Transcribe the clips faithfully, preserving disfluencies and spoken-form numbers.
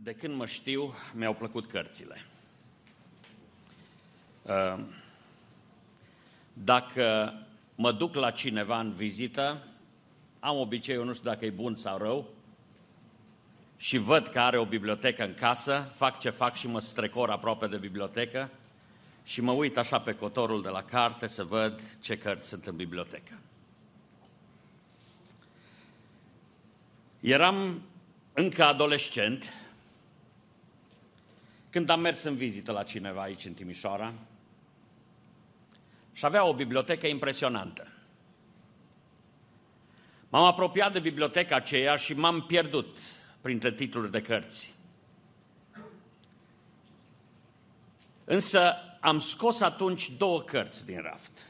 De când mă știu, mi-au plăcut cărțile. Dacă mă duc la cineva în vizită, am obiceiul, nu știu dacă e bun sau rău, și văd că are o bibliotecă în casă, fac ce fac și mă strecor aproape de bibliotecă și mă uit așa pe cotorul de la carte să văd ce cărți sunt în bibliotecă. Eram încă adolescent când am mers în vizită la cineva aici în Timișoara și avea o bibliotecă impresionantă. M-am apropiat de biblioteca aceea și m-am pierdut printre titluri de cărți. Însă am scos atunci două cărți din raft.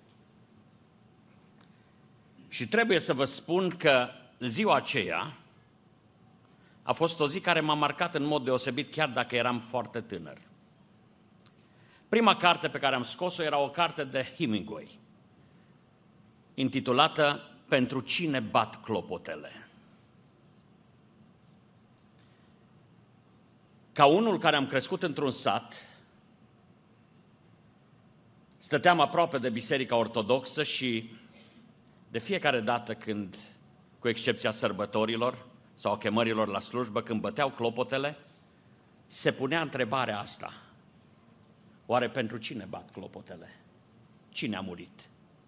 Și trebuie să vă spun că ziua aceea a fost o zi care m-a marcat în mod deosebit, chiar dacă eram foarte tânăr. Prima carte pe care am scos-o era o carte de Hemingway, intitulată Pentru cine bat clopotele. Ca unul care am crescut într-un sat, stăteam aproape de Biserica Ortodoxă și de fiecare dată când, cu excepția sărbătorilor sau a chemărilor la slujbă, când băteau clopotele, se punea întrebarea asta: oare pentru cine bat clopotele? Cine a murit?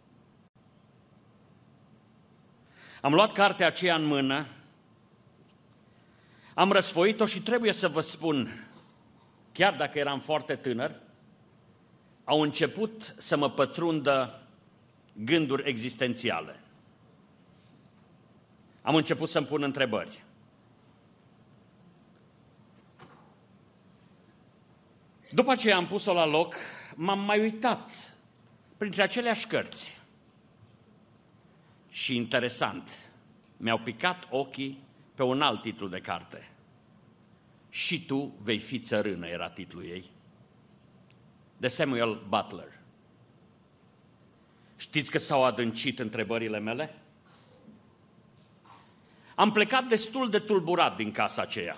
Am luat cartea aceea în mână, am răsfoit-o și trebuie să vă spun, chiar dacă eram foarte tânăr, au început să mă pătrundă gânduri existențiale. Am început să-mi pun întrebări. După ce am pus-o la loc, m-am mai uitat printre aceleași cărți. Și interesant, mi-au picat ochii pe un alt titlu de carte. Și tu vei fi țărână, era titlul ei, de Samuel Butler. Știți că s-au adâncit întrebările mele? Am plecat destul de tulburat din casa aceea.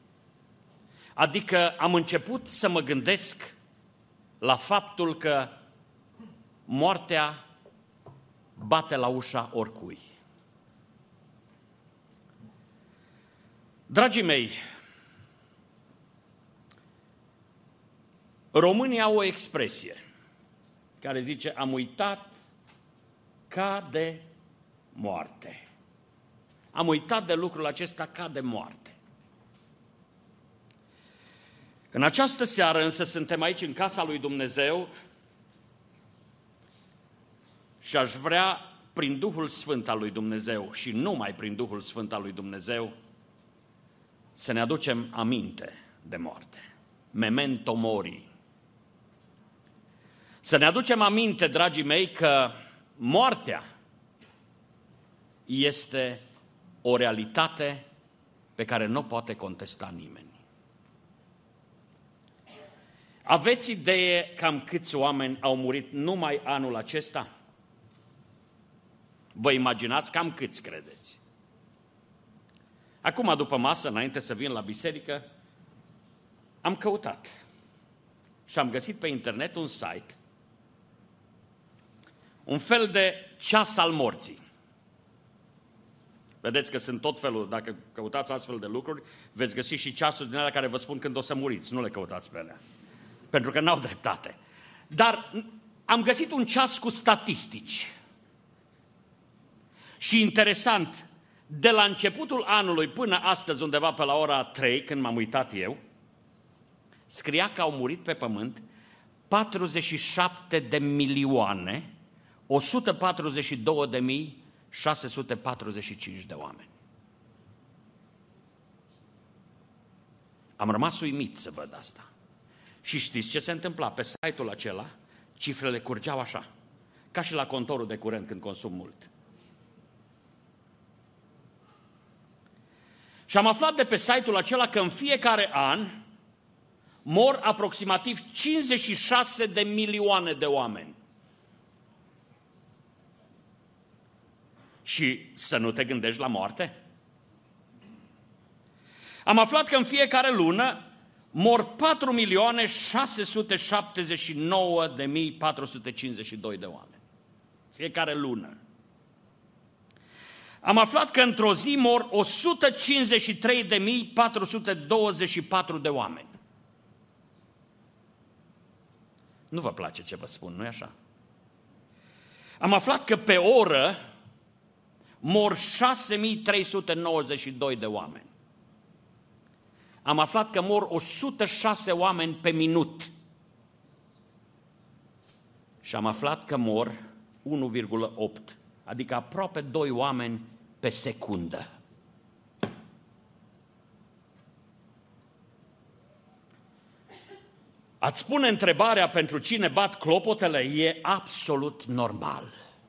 Adică am început să mă gândesc la faptul că moartea bate la ușa oricui. Dragii mei, românii au o expresie care zice: am uitat ca de moarte. Am uitat de lucrul acesta ca de moarte. În această seară însă suntem aici în casa lui Dumnezeu și aș vrea, prin Duhul Sfânt al lui Dumnezeu și numai prin Duhul Sfânt al lui Dumnezeu, să ne aducem aminte de moarte. Memento mori. Să ne aducem aminte, dragii mei, că moartea este o realitate pe care nu poate contesta nimeni. Aveți idee cam câți oameni au murit numai anul acesta? Vă imaginați cam câți credeți? Acum, după masă, înainte să vin la biserică, am căutat și am găsit pe internet un site, un fel de ceas al morții. Vedeți că sunt tot felul, dacă căutați astfel de lucruri, veți găsi și ceasuri din alea care vă spun când o să muriți, nu le căutați pe alea, pentru că n-au dreptate. Dar am găsit un ceas cu statistici. Și interesant, de la începutul anului până astăzi, undeva pe la ora trei, când m-am uitat eu, scria că au murit pe pământ patruzeci și șapte de milioane o sută patruzeci și două de mii șase sute patruzeci și cinci de oameni. Am rămas uimit să văd asta. Și știți ce se întâmpla? Pe site-ul acela, cifrele curgeau așa, ca și la contorul de curent când consum mult. Și am aflat de pe site-ul acela că în fiecare an mor aproximativ cincizeci și șase de milioane de oameni. Și să nu te gândești la moarte? Am aflat că în fiecare lună mor patru milioane șase sute șaptezeci și nouă de mii patru sute cincizeci și doi de oameni. Fiecare lună. Am aflat că într-o zi mor o sută cincizeci și trei de mii patru sute douăzeci și patru de oameni. Nu vă place ce vă spun, nu-i așa? Am aflat că pe oră mor șase mii trei sute nouăzeci și doi de oameni. Am aflat că mor o sută șase oameni pe minut. Și am aflat că mor unu virgulă opt, adică aproape doi oameni pe secundă. Ați pune întrebarea pentru cine bat clopotele, e absolut normal.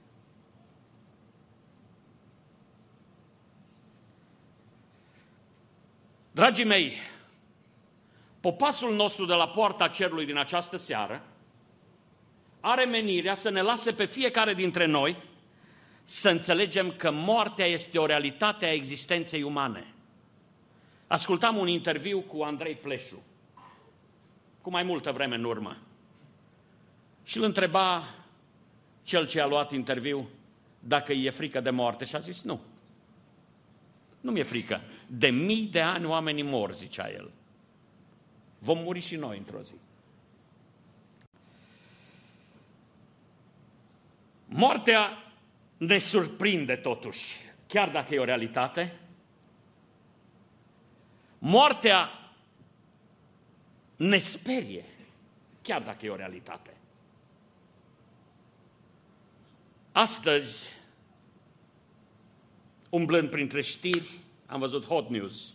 Dragii mei, popasul nostru de la poarta cerului din această seară are menirea să ne lase pe fiecare dintre noi să înțelegem că moartea este o realitate a existenței umane. Ascultam un interviu cu Andrei Pleșu, cu mai multă vreme în urmă, și îl întreba cel ce a luat interviu dacă îi e frică de moarte și a zis nu. Nu mi-e frică. De mii de ani oamenii mor, zicea el. Vom muri și noi într-o zi. Moartea ne surprinde totuși, chiar dacă e o realitate. Moartea ne sperie, chiar dacă e o realitate. Astăzi, umblând printre știri, am văzut Hot News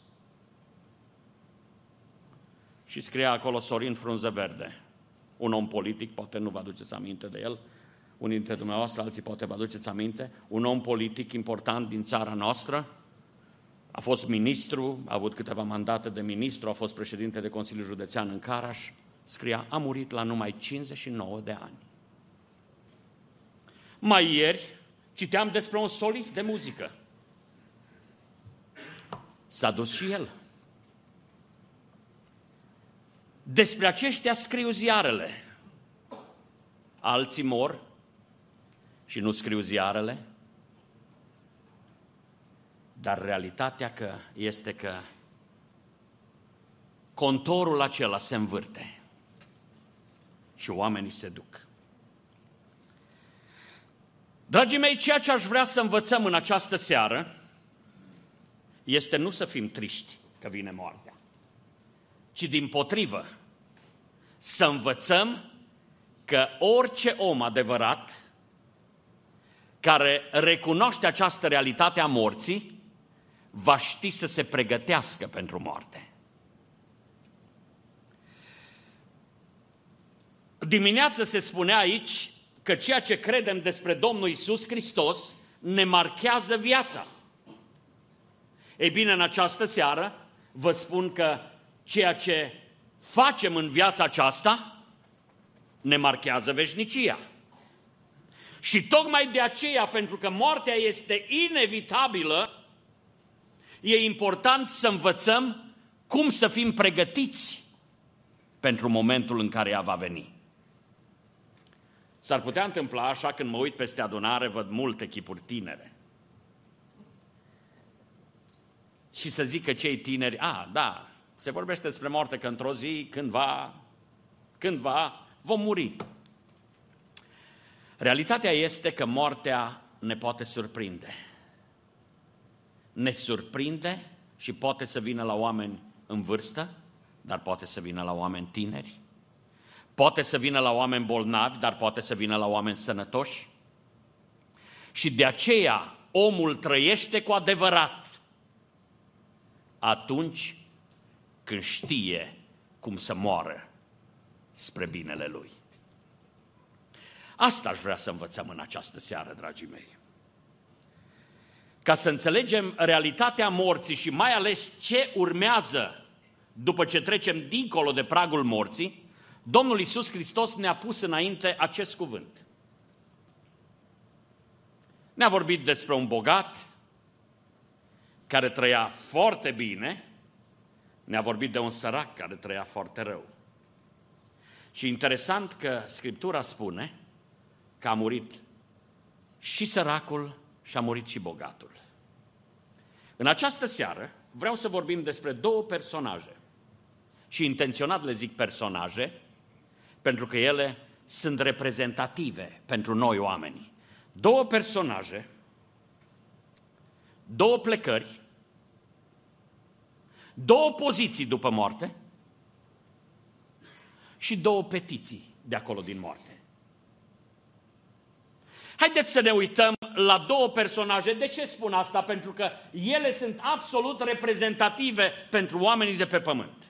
și scria acolo Sorin Frunzeverde, un om politic, poate nu vă aduceți aminte de el, unii dintre dumneavoastră, alții poate vă aduceți aminte, un om politic important din țara noastră, a fost ministru, a avut câteva mandate de ministru, a fost președinte de Consiliul Județean în Caraș, scria, a murit la numai cincizeci și nouă de ani. Mai ieri citeam despre un solist de muzică. S-a dus și el. Despre aceștia scriu ziarele. Alții mor și nu scriu ziarele. Dar realitatea că este că contorul acela se învârte și oamenii se duc. Dragii mei, ceea ce aș vrea să învățăm în această seară este nu să fim triști că vine moartea, ci dimpotrivă să învățăm că orice om adevărat care recunoaște această realitate a morții va ști să se pregătească pentru moarte. Dimineață se spunea aici că ceea ce credem despre Domnul Iisus Hristos ne marchează viața. Ei bine, în această seară vă spun că ceea ce facem în viața aceasta ne marchează veșnicia. Și tocmai de aceea, pentru că moartea este inevitabilă, e important să învățăm cum să fim pregătiți pentru momentul în care ea va veni. S-ar putea întâmpla așa, când mă uit peste adunare, văd multe chipuri tinere. Și să zic că cei tineri, a, da, se vorbește despre moarte, că într-o zi, cândva, cândva, vom muri. Realitatea este că moartea ne poate surprinde. Ne surprinde și poate să vină la oameni în vârstă, dar poate să vină la oameni tineri. Poate să vină la oameni bolnavi, dar poate să vină la oameni sănătoși. Și de aceea omul trăiește cu adevărat atunci când știe cum să moară spre binele lui. Asta aș vrea să învățăm în această seară, dragii mei. Ca să înțelegem realitatea morții și mai ales ce urmează după ce trecem dincolo de pragul morții, Domnul Iisus Hristos ne-a pus înainte acest cuvânt. Ne-a vorbit despre un bogat care trăia foarte bine Ne-a vorbit de un sărac care trăia foarte rău. Și interesant că Scriptura spune că a murit și săracul și a murit și bogatul. În această seară vreau să vorbim despre două personaje. Și intenționat le zic personaje, pentru că ele sunt reprezentative pentru noi oamenii. Două personaje, două plecări, două poziții după moarte și două petiții de acolo din moarte. Haideți să ne uităm la două personaje. De ce spun asta? Pentru că ele sunt absolut reprezentative pentru oamenii de pe pământ.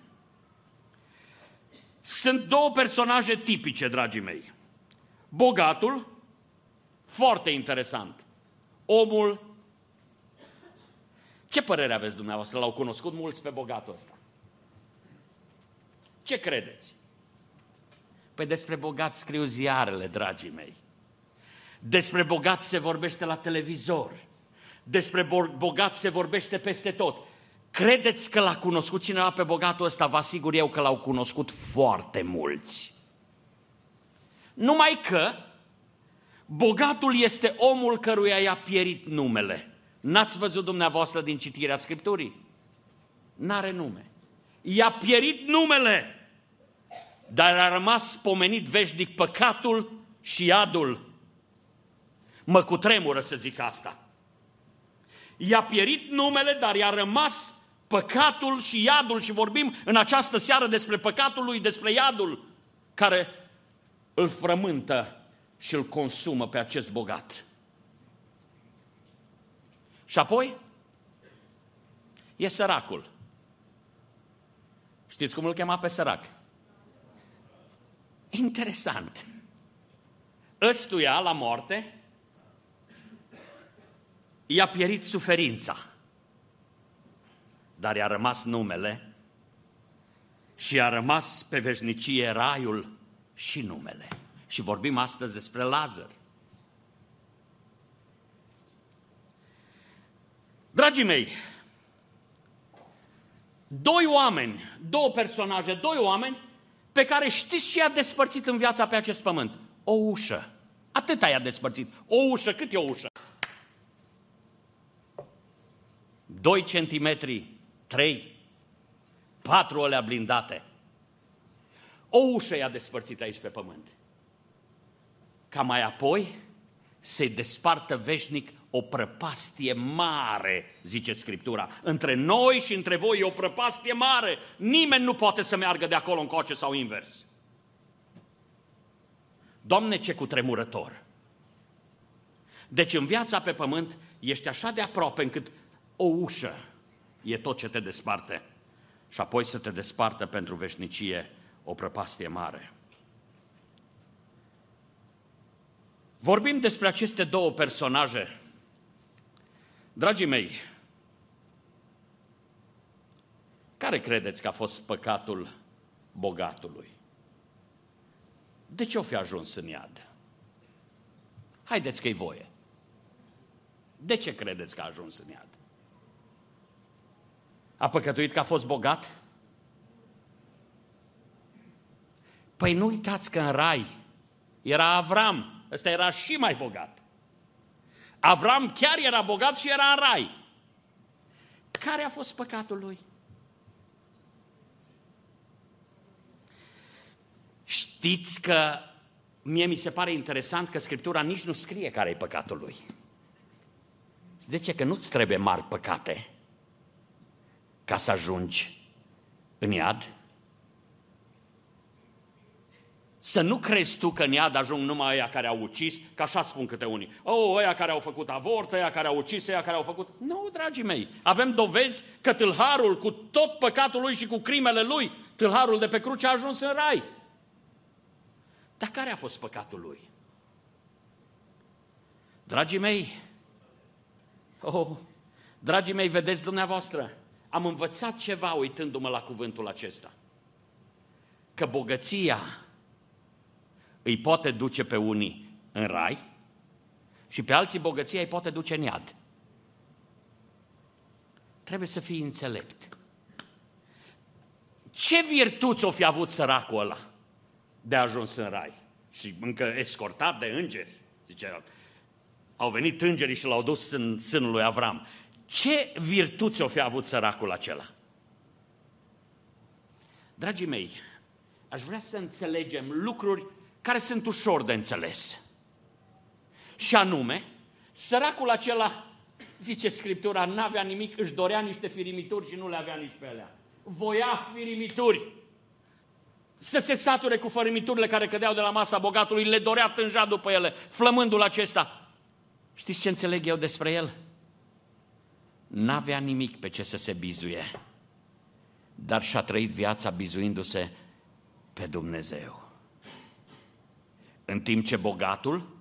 Sunt două personaje tipice, dragii mei. Bogatul, foarte interesant. Omul, ce părere aveți dumneavoastră? L-au cunoscut mulți pe bogatul ăsta? Ce credeți? Păi despre bogat scriu ziarele, dragii mei. Despre bogat se vorbește la televizor. Despre bogat se vorbește peste tot. Credeți că l-a cunoscut cineva pe bogatul ăsta? Vă asigur eu că l-au cunoscut foarte mulți. Numai că bogatul este omul căruia i-a pierit numele. N-ați văzut dumneavoastră din citirea Scripturii? N-are nume. I-a pierit numele, dar a rămas pomenit veșnic păcatul și iadul. Mă cutremură să zic asta. I-a pierit numele, dar i-a rămas păcatul și iadul. Și vorbim în această seară despre păcatul lui, despre iadul care îl frământă și îl consumă pe acest bogat. Și apoi e săracul. Știți cum îl chema pe sărac? Interesant. Ăstuia la moarte i-a pierit suferința, dar i-a rămas numele și i-a rămas pe veșnicie raiul și numele. Și vorbim astăzi despre Lazar. Dragii mei, doi oameni, două personaje, doi oameni pe care știți ce i-a despărțit în viața pe acest pământ? O ușă. Atâta i-a despărțit. O ușă. Cât e o ușă? Doi centimetri, trei, patru alea blindate. O ușă i-a despărțit aici pe pământ. Ca mai apoi se despartă veșnic o prăpastie mare, zice Scriptura. Între noi și între voi e o prăpastie mare. Nimeni nu poate să meargă de acolo încoace sau invers. Doamne, ce cutremurător! Deci în viața pe pământ ești așa de aproape încât o ușă e tot ce te desparte. Și apoi să te despartă pentru veșnicie o prăpastie mare. Vorbim despre aceste două personaje. Dragii mei, care credeți că a fost păcatul bogatului? De ce o fi ajuns în iad? Haideți că-i voie. De ce credeți că a ajuns în iad? A păcătuit că a fost bogat? Păi nu uitați că în rai era Avram. Ăsta era și mai bogat. Avram chiar era bogat și era în rai. Care a fost păcatul lui? Știți că mie mi se pare interesant că Scriptura nici nu scrie care e păcatul lui. De ce? Că nu-ți trebuie mari păcate ca să ajungi în iad. Să nu crezi tu că în iad ajung numai ăia care au ucis, că așa spun câte unii. Oh, ăia care au făcut avort, ăia care au ucis, ăia care au făcut... Nu, dragii mei, avem dovezi că tâlharul cu tot păcatul lui și cu crimele lui, tâlharul de pe cruce a ajuns în rai. Dar care a fost păcatul lui? Dragii mei, oh, dragii mei, vedeți dumneavoastră, am învățat ceva uitându-mă la cuvântul acesta. Că bogăția îi poate duce pe unii în rai și pe alții bogăția îi poate duce în iad. Trebuie să fii înțelept. Ce virtuți o fi avut săracul ăla de a ajuns în rai? Și încă escortat de îngeri. Zice, au venit îngerii și l-au dus în sânul lui Avram. Ce virtuți o fi avut săracul acela? Dragii mei, aș vrea să înțelegem lucruri care sunt ușor de înțeles. Și anume, săracul acela, zice Scriptura, n-avea nimic, își dorea niște firimituri și nu le avea nici pe alea. Voia firimituri. Să se sature cu fărimiturile care cădeau de la masa bogatului, le dorea tânja după ele, flămândul acesta. Știți ce înțeleg eu despre el? N-avea nimic pe ce să se bizuie, dar și-a trăit viața bizuindu-se pe Dumnezeu. În timp ce bogatul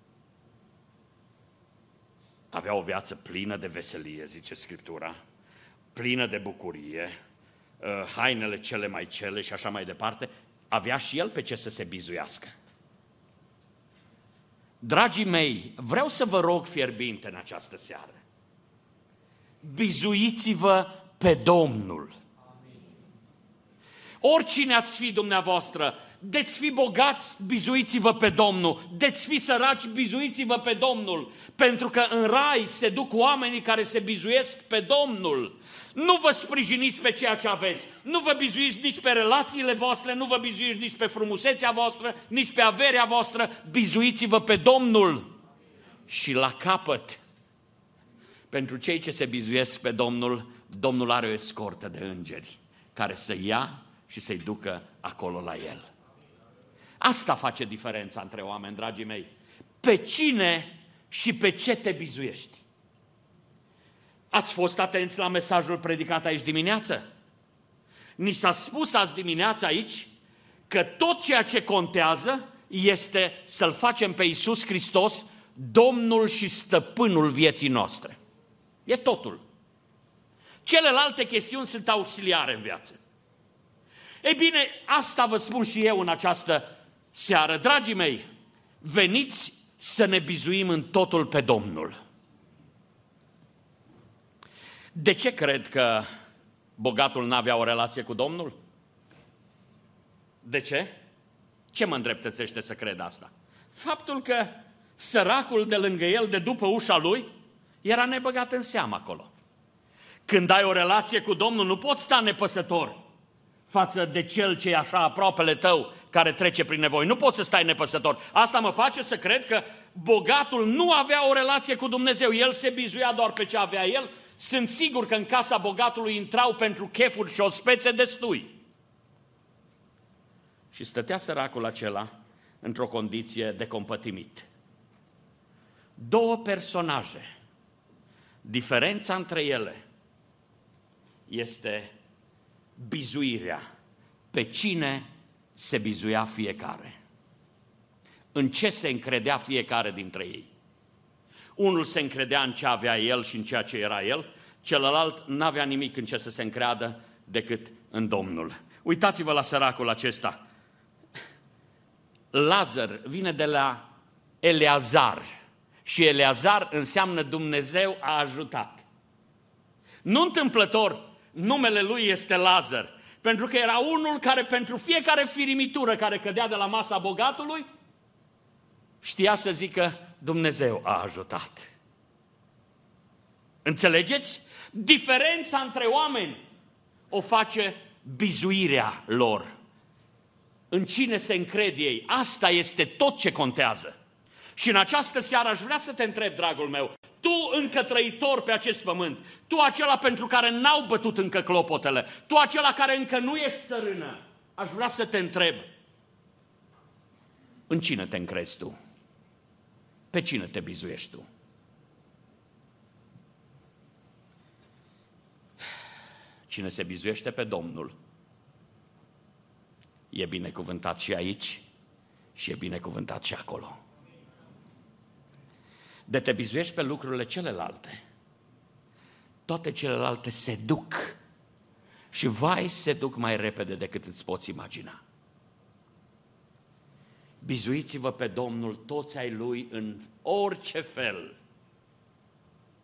avea o viață plină de veselie, zice Scriptura, plină de bucurie, hainele cele mai cele și așa mai departe, avea și el pe ce să se bizuiască. Dragii mei, vreau să vă rog fierbinte în această seară, bizuiți-vă pe Domnul. Oricine ați fi dumneavoastră, de-ți fi bogați, bizuiți-vă pe Domnul, de-ți fi săraci, bizuiți-vă pe Domnul, pentru că în rai se duc oamenii care se bizuiesc pe Domnul. Nu vă sprijiniți pe ceea ce aveți, nu vă bizuiți nici pe relațiile voastre, nu vă bizuiți nici pe frumusețea voastră, nici pe averea voastră, bizuiți-vă pe Domnul. Și la capăt, pentru cei ce se bizuiesc pe Domnul, Domnul are o escortă de îngeri care să ia și să-i ducă acolo la El. Asta face diferența între oameni, dragii mei. Pe cine și pe ce te bizuiești? Ați fost atenți la mesajul predicat aici dimineață? Ni s-a spus azi dimineață aici că tot ceea ce contează este să-L facem pe Iisus Hristos Domnul și Stăpânul vieții noastre. E totul. Celelalte chestiuni sunt auxiliare în viață. Ei bine, asta vă spun și eu în această seară. Dragii mei, veniți să ne bizuim în totul pe Domnul. De ce cred că bogatul n-avea o relație cu Domnul? De ce? Ce mă îndreptățește să cred asta? Faptul că săracul de lângă el, de după ușa lui, era nebăgat în seamă acolo. Când ai o relație cu Domnul, nu poți sta nepăsător față de cel ce e așa aproapele tău, care trece prin nevoi. Nu poți să stai nepăsător. Asta mă face să cred că bogatul nu avea o relație cu Dumnezeu. El se bizuia doar pe ce avea el. Sunt sigur că în casa bogatului intrau pentru chefuri și ospețe destui. Și stătea săracul acela într-o condiție de compătimit. Două personaje. Diferența între ele este bizuirea. Pe cine se bizuia fiecare? În ce se încredea fiecare dintre ei? Unul se încredea în ce avea el și în ceea ce era el, celălalt n-avea nimic în ce să se încreadă decât în Domnul. Uitați-vă la săracul acesta. Lazar vine de la Eleazar și Eleazar înseamnă Dumnezeu a ajutat. Nu întâmplător numele lui este Lazar, pentru că era unul care pentru fiecare firimitură care cădea de la masa bogatului știa să zică Dumnezeu a ajutat. Înțelegeți? Diferența între oameni o face bizuirea lor. În cine se încred ei. Asta este tot ce contează. Și în această seară aș vrea să te întreb, dragul meu, tu încă trăitor pe acest pământ, tu acela pentru care n-au bătut încă clopotele, tu acela care încă nu ești țărână, aș vrea să te întreb, în cine te încrezi tu? Pe cine te bizuiești tu? Cine se bizuiește pe Domnul e binecuvântat și aici și e binecuvântat și acolo. De te bizuiești pe lucrurile celelalte, toate celelalte se duc și vai, se duc mai repede decât îți poți imagina. Bizuiți-vă pe Domnul toți ai Lui în orice fel,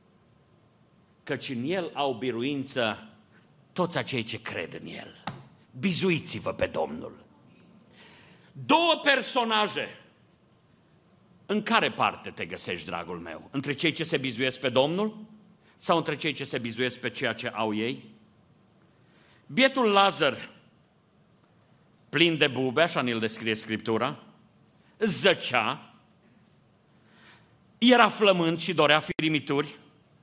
căci în El au biruință toți acei ce cred în El. bizuiți-vă pe Domnul. Două personaje. În care parte te găsești, dragul meu? Între cei ce se bizuiesc pe Domnul sau între cei ce se bizuiesc pe ceea ce au ei? Bietul Lazar, plin de bube, așa ne-l descrie Scriptura, zăcea, era flămând și dorea firimituri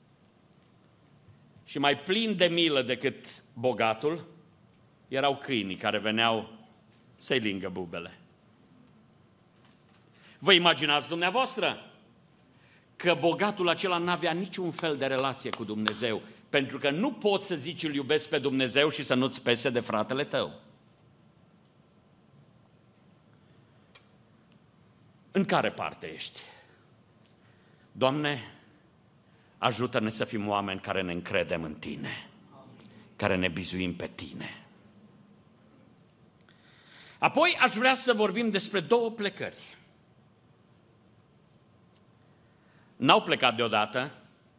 și mai plin de milă decât bogatul erau câinii care veneau să-i lingă bubele. Vă imaginați dumneavoastră că bogatul acela n-avea niciun fel de relație cu Dumnezeu, pentru că nu poți să zici îl iubesc pe Dumnezeu și să nu-ți pese de fratele tău. În care parte ești? Doamne, ajută-ne să fim oameni care ne încredem în Tine, care ne bizuim pe Tine. Apoi aș vrea să vorbim despre două plecări. N-au plecat deodată.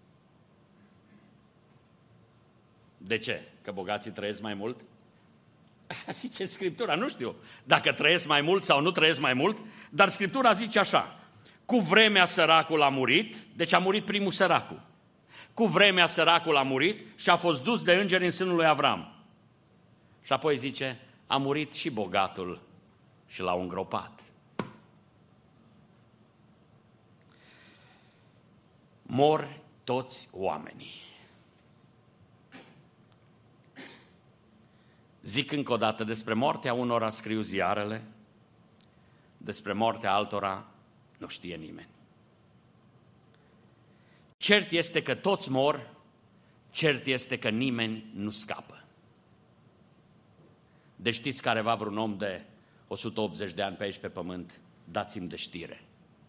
De ce? Că bogații trăiesc mai mult? Așa zice Scriptura, nu știu dacă trăiesc mai mult sau nu trăiesc mai mult, dar Scriptura zice așa: cu vremea săracul a murit, deci a murit primul săracul. Cu vremea săracul a murit și a fost dus de îngeri în sânul lui Avram. Și apoi zice, a murit și bogatul și l-au îngropat. Mor toți oamenii. Zic încă o dată, despre moartea unora scriu ziarele, despre moartea altora nu știe nimeni. Cert este că toți mor, cert este că nimeni nu scapă. Deci știți careva vreun om de o sută optzeci de ani pe aici pe pământ, dați-mi de știre.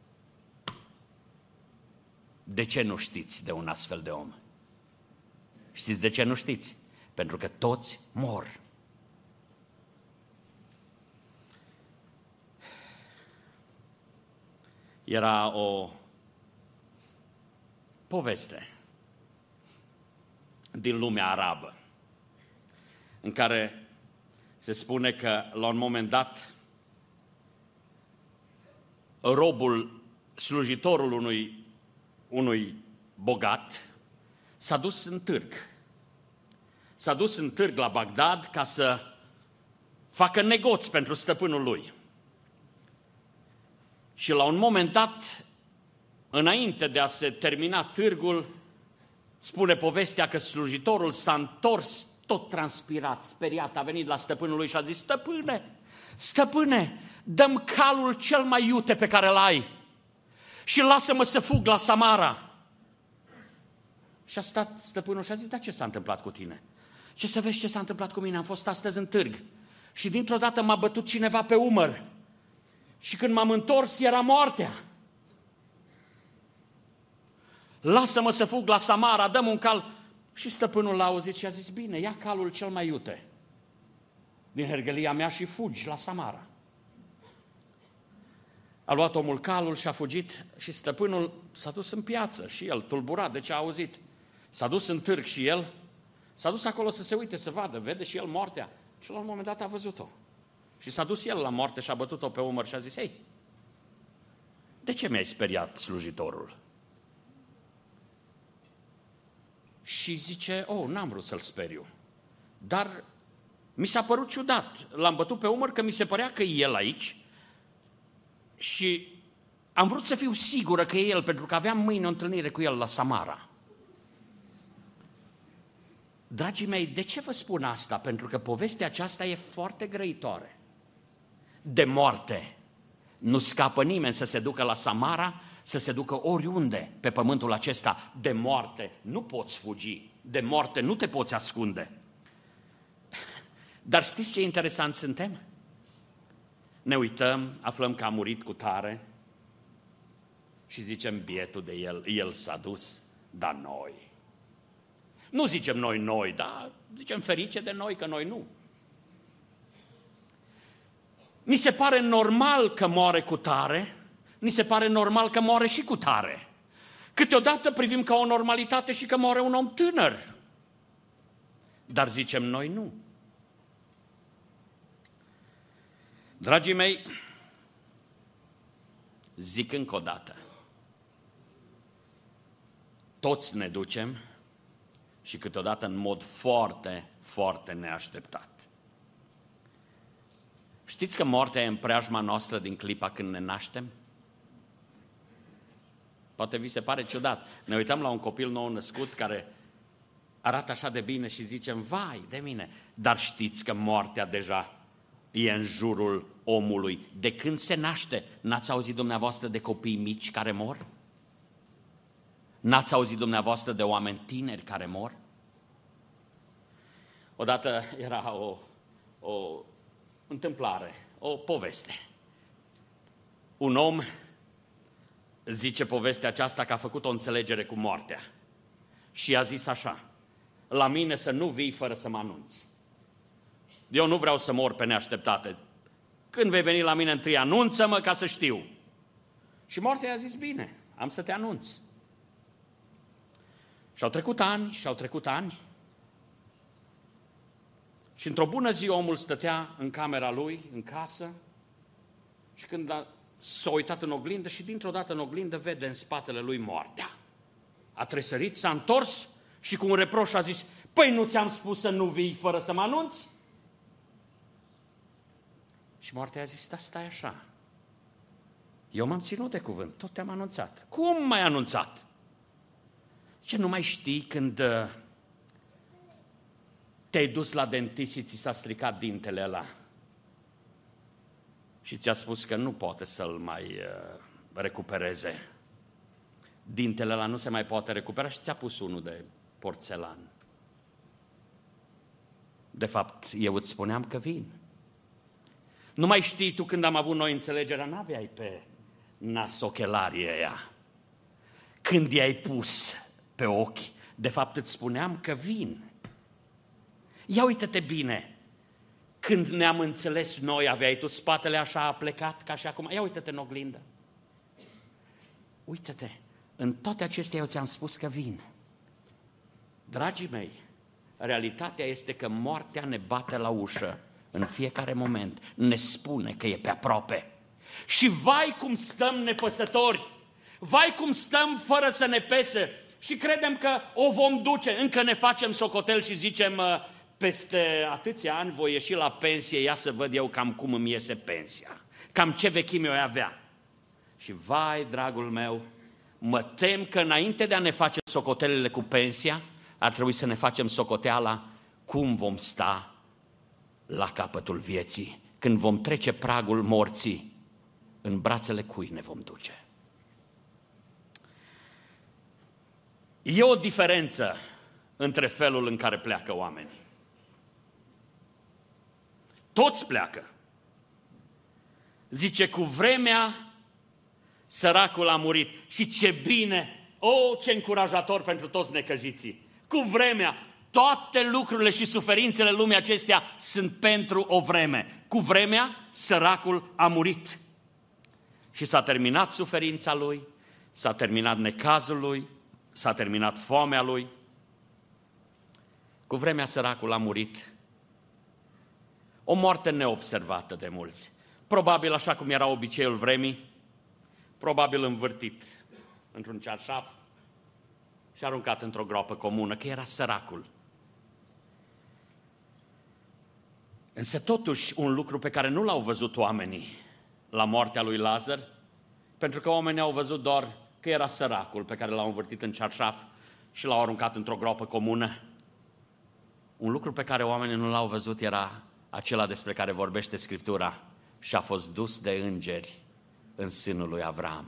De ce nu știți de un astfel de om? Știți de ce nu știți? Pentru că toți mor. Era o poveste din lumea arabă, în care se spune că la un moment dat robul, slujitorul unui, unui bogat s-a dus în târg. S-a dus în târg la Bagdad ca să facă negoți pentru stăpânul lui. Și la un moment dat, înainte de a se termina târgul, spune povestea că slujitorul s-a întors tot transpirat, speriat, a venit la stăpânul lui și a zis: stăpâne, stăpâne, dă-mi calul cel mai iute pe care l-ai și lasă-mă să fug la Samara. Și a stat stăpânul și a zis: da, ce s-a întâmplat cu tine? Ce să vezi ce s-a întâmplat cu mine? Am fost astăzi în târg și dintr-o dată m-a bătut cineva pe umăr și când m-am întors era moartea. Lasă-mă să fug la Samara, dă-mi un cal. Și stăpânul l-a auzit și a zis: bine, ia calul cel mai iute din hergălia mea și fugi la Samara. A luat omul calul și a fugit și stăpânul s-a dus în piață și el, tulburat de ce a auzit. S-a dus în târg și el, s-a dus acolo să se uite, să vadă, vede și el moartea. Și la un moment dat a văzut-o. Și s-a dus el la moarte și a bătut-o pe umăr și a zis: hei, de ce mi-ai speriat slujitorul? Și zice: oh, n-am vrut să-l speriu, dar mi s-a părut ciudat. L-am bătut pe umăr că mi se părea că e el aici și am vrut să fiu sigură că e el, pentru că aveam mâine o întâlnire cu el la Samara. Dragii mei, de ce vă spun asta? Pentru că povestea aceasta e foarte grăitoare. De moarte nu scapă nimeni să se ducă la Samara, să se ducă oriunde pe pământul acesta. De moarte nu poți fugi, de moarte nu te poți ascunde. Dar știți ce interesant suntem? Ne uităm, aflăm că a murit cu tare și zicem: bietul de el, el s-a dus, dar noi. Nu zicem noi, noi, dar zicem ferice de noi, că noi nu. Ni se pare normal că moare cu tare, ni se pare normal că moare și cu tare. Câteodată privim ca o normalitate și că moare un om tânăr. Dar zicem noi nu. Dragii mei, zic încă o dată, toți ne ducem și câteodată în mod foarte, foarte neașteptat. Știți că moartea e în preajma noastră din clipa când ne naștem? Poate vi se pare ciudat. Ne uităm la un copil nou născut care arată așa de bine și zicem, vai de mine, dar știți că moartea deja e în jurul omului. De când se naște, n-ați auzit dumneavoastră de copii mici care mor? N-ați auzit dumneavoastră de oameni tineri care mor? Odată era o, o întâmplare, o poveste. Un om zice povestea aceasta că a făcut o înțelegere cu moartea și a zis așa, la mine să nu vii fără să mă anunți. Eu nu vreau să mor pe neașteptate. Când vei veni la mine întâi, anunță-mă ca să știu. Și moartea i-a zis, bine, am să te anunț. Și-au trecut ani, și-au trecut ani. Și într-o bună zi omul stătea în camera lui, în casă, și când a, s-a uitat în oglindă și dintr-o dată în oglindă vede în spatele lui moartea. A tresărit, s-a întors și cu un reproș a zis, păi nu ți-am spus să nu vii fără să mă anunți? Și moartea a zis, da, stai așa. Eu m-am ținut de cuvânt, tot te-am anunțat. Cum m-ai anunțat? Ce nu mai știi când te-ai dus la dentist și ți s-a stricat dintele ăla și ți-a spus că nu poate să-l mai recupereze. Dintele ăla nu se mai poate recupera și ți-a pus unul de porțelan. De fapt, eu îți spuneam că vin. Nu mai știi tu când am avut noi înțelegerea, n-aveai pe nas ochelarii ăia. Când i-ai pus pe ochi, de fapt îți spuneam că vin. Ia uită-te bine, când ne-am înțeles noi, aveai tu spatele așa aplecat ca și acum, ia uită-te în oglindă. Uită-te, în toate acestea eu ți-am spus că vin. Dragii mei, realitatea este că moartea ne bate la ușă în fiecare moment, ne spune că e pe aproape. Și vai cum stăm nepăsători, vai cum stăm fără să ne pese și credem că o vom duce, încă ne facem socotel și zicem peste atâția ani voi ieși la pensie, ia să văd eu cam cum îmi iese pensia, cam ce vechime o avea. Și vai, dragul meu, mă tem că înainte de a ne face socotelele cu pensia, ar trebui să ne facem socoteala cum vom sta la capătul vieții, când vom trece pragul morții, în brațele cui ne vom duce. E o diferență între felul în care pleacă oamenii. Toți pleacă. Zice, cu vremea săracul a murit. Și ce bine, o, ce încurajator pentru toți necăjiții. Cu vremea, toate lucrurile și suferințele lumii acestea sunt pentru o vreme. Cu vremea, săracul a murit. Și s-a terminat suferința lui, s-a terminat necazul lui, s-a terminat foamea lui. Cu vremea, săracul a murit. O moarte neobservată de mulți. Probabil așa cum era obiceiul vremii, probabil învârtit într-un cearșaf și aruncat într-o groapă comună, că era săracul. Însă totuși un lucru pe care nu l-au văzut oamenii la moartea lui Lazar, pentru că oamenii au văzut doar că era săracul pe care l-au învârtit în cearșaf și l-au aruncat într-o groapă comună. Un lucru pe care oamenii nu l-au văzut era acela despre care vorbește Scriptura, și a fost dus de îngeri în sânul lui Avram.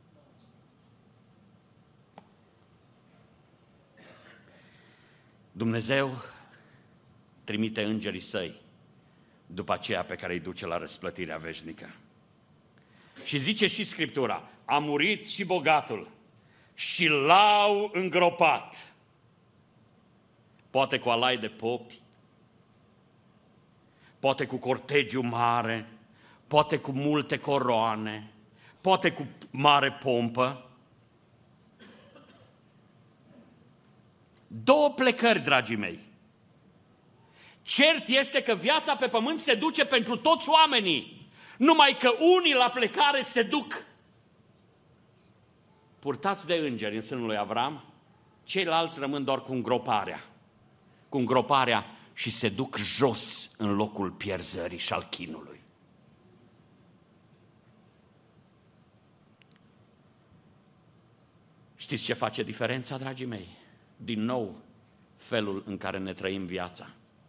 Dumnezeu trimite îngerii săi după aceea pe care îi duce la răsplătirea veșnică. Și zice și Scriptura, a murit și bogatul și l-au îngropat. Poate cu alai de popi, poate cu cortegiu mare, poate cu multe coroane, poate cu mare pompă. Două plecări, dragii mei. Cert este că viața pe pământ se duce pentru toți oamenii. Numai că unii la plecare se duc purtați de îngeri în sânul lui Avram, ceilalți rămân doar cu îngroparea. Cu îngroparea și se duc jos în locul pierzării și al chinului. Știți ce face diferența, dragii mei? Din nou, felul în care ne trăim viața.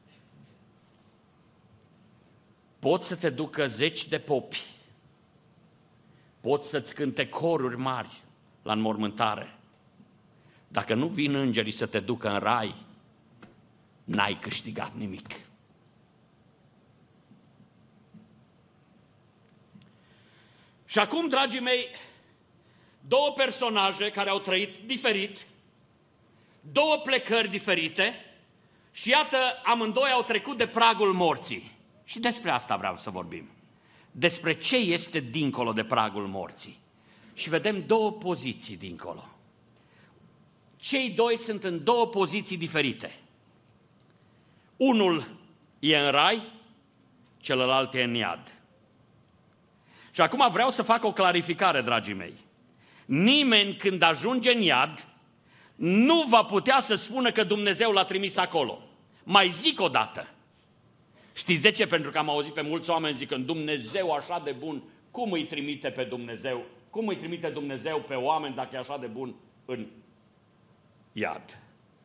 Pot să te ducă zeci de popi, pot să-ți cânte coruri mari la înmormântare. Dacă nu vin îngerii să te ducă în rai, n-ai câștigat nimic. Și acum, dragii mei, două personaje care au trăit diferit, două plecări diferite și iată, amândoi au trecut de pragul morții. Și despre asta vreau să vorbim. Despre ce este dincolo de pragul morții. Și vedem două poziții dincolo. Cei doi sunt în două poziții diferite. Unul e în rai, celălalt e în iad. Și acum vreau să fac o clarificare, dragii mei. Nimeni când ajunge în iad nu va putea să spună că Dumnezeu l-a trimis acolo. Mai zic o dată. Știți de ce? Pentru că am auzit pe mulți oameni zicând Dumnezeu așa de bun, cum îi trimite pe Dumnezeu? Cum îi trimite Dumnezeu pe oameni dacă e așa de bun în iad?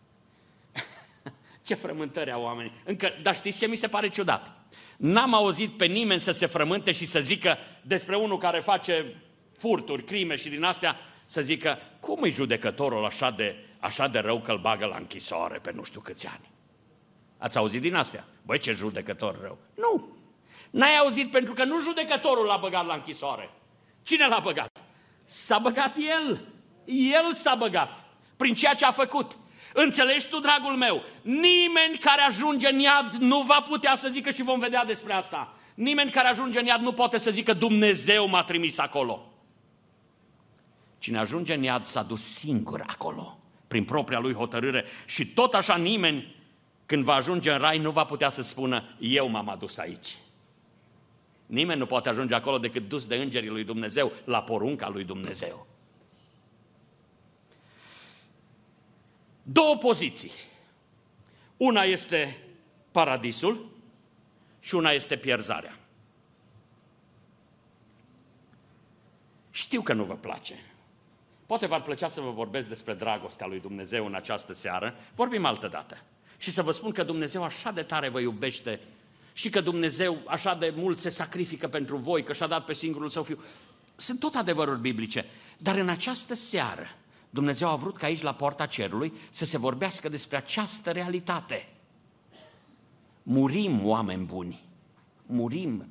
Ce frământări au oamenii. Încă, dar știți ce mi se pare ciudat? N-am auzit pe nimeni să se frământe și să zică despre unul care face furturi, crime și din astea, să zică, cum e judecătorul așa de, așa de rău că îl bagă la închisoare pe nu știu câți ani? Ați auzit din astea? Băi, ce judecător rău! Nu! N-ai auzit pentru că nu judecătorul l-a băgat la închisoare. Cine l-a băgat? S-a băgat el. El s-a băgat. Prin ceea ce a făcut. Înțelegi tu, dragul meu? Nimeni care ajunge în iad nu va putea să zică, și vom vedea despre asta, nimeni care ajunge în iad nu poate să zică Dumnezeu m-a trimis acolo. Cine ajunge în iad s-a dus singur acolo, prin propria lui hotărâre, și tot așa nimeni când va ajunge în rai nu va putea să spună eu m-am adus aici. Nimeni nu poate ajunge acolo decât dus de îngerii lui Dumnezeu, la porunca lui Dumnezeu. Două poziții. Una este paradisul și una este pierzarea. Știu că nu vă place. Poate v-ar plăcea să vă vorbesc despre dragostea lui Dumnezeu în această seară. Vorbim altă dată. Și să vă spun că Dumnezeu așa de tare vă iubește și că Dumnezeu așa de mult se sacrifică pentru voi, că și-a dat pe singurul Său Fiu. Sunt tot adevăruri biblice. Dar în această seară Dumnezeu a vrut ca aici la poarta cerului să se vorbească despre această realitate. Murim, oameni buni. Murim.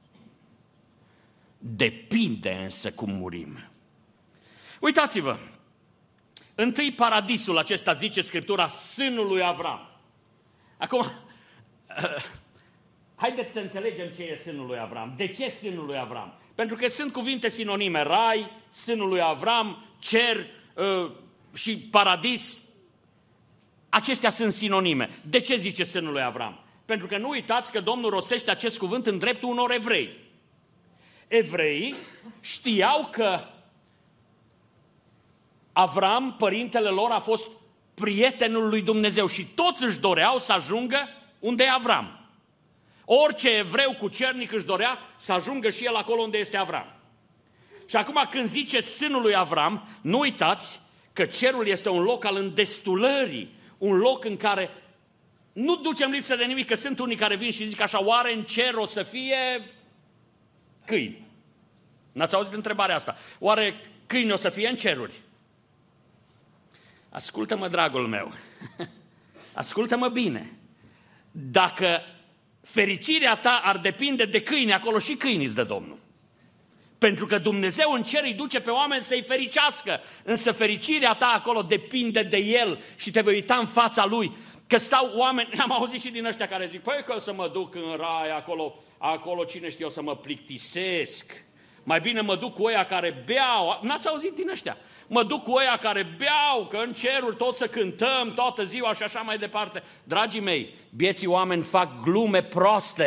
Depinde însă cum murim. Uitați-vă. Întâi paradisul acesta, zice Scriptura, sânul lui Avram. Acum, uh, haideți să înțelegem ce e sânul lui Avram. De ce sânul lui Avram? Pentru că sunt cuvinte sinonime. Rai, sânul lui Avram, cer uh, și paradis. Acestea sunt sinonime. De ce zice sânul lui Avram? Pentru că nu uitați că Domnul rostește acest cuvânt în dreptul unor evrei. Evreii știau că Avram, părintele lor, a fost prietenul lui Dumnezeu și toți își doreau să ajungă unde e Avram. Orice evreu cucernic își dorea să ajungă și el acolo unde este Avram. Și acum când zice sânul lui Avram, nu uitați că cerul este un loc al îndestulării, un loc în care nu ducem lipsă de nimic, că sunt unii care vin și zic așa, oare în cer o să fie câini? N-ați auzit întrebarea asta? Oare câini o să fie în ceruri? Ascultă-mă, dragul meu, ascultă-mă bine. Dacă fericirea ta ar depinde de câini, acolo și câinii îți dă Domnul. Pentru că Dumnezeu în cer îi duce pe oameni să-i fericească, însă fericirea ta acolo depinde de El și te vei uita în fața Lui. Că stau oameni, am auzit și din ăștia care zic, păi că să mă duc în rai, acolo, acolo cine știe, o să mă plictisesc. Mai bine mă duc cu ăia care beau, n-ați auzit din ăștia? Mă duc cu ăia care beau, că în ceruri tot să cântăm toată ziua și așa mai departe. Dragii mei, bieții oameni fac glume proste.